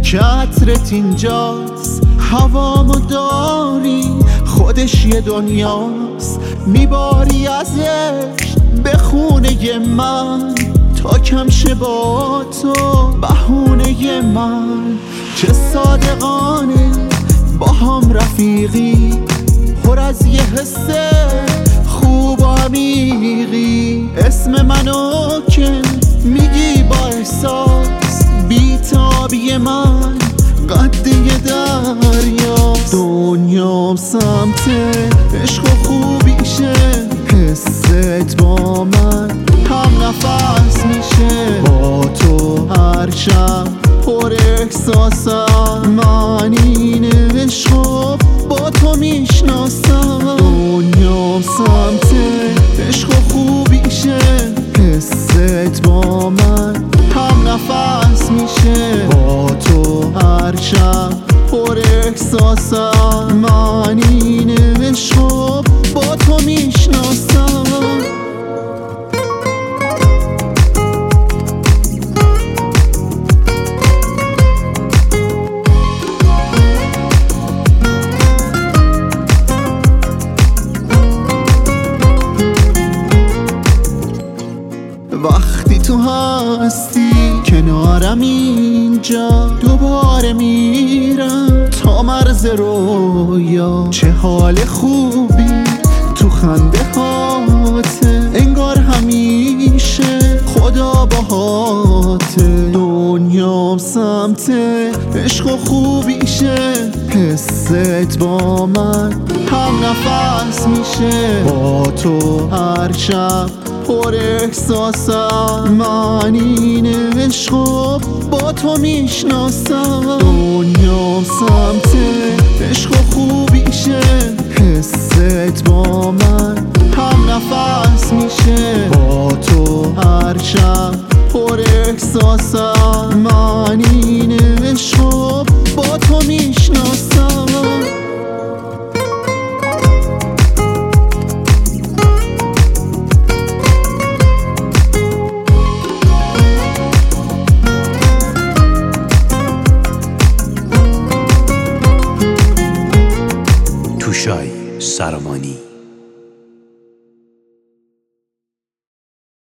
که عطرت اینجاست، هوامو داری، خودش یه دنیاست، میباری ازش به خونه من تا کم شه با تو بهونه من. چه صادقانه با هم رفیقی، پر از یه حس خوب و عمیقی، اسم منو که میگی با احساس، بیتابی من قد یه دریا، دنیام سمت عشق و خوبیشه، حست با من هم نفس میشه، با تو هر شب پر احساسم، من این عشق با تو میشناسم، دنیام سمت عشق و خوبیشه، حست با من هم نفس میشه، با تو هر شب پر احساسم، من این عشق با تو میشناسم. وقتی تو هستی کنارم اینجا، دوباره میرم تا مرز رویا، چه حال خوبی تو خنده هاته، انگار همیشه خدا باهاته، دنیام سمت عشق و خوبیشه، حست با من هم نفس میشه، با تو هر شب پر احساسم، من این عشق با تو میشناسم، دنیام سمت عشق و خوبیشه، حست با من هم نفس میشه، با تو هر شب پر احساسم.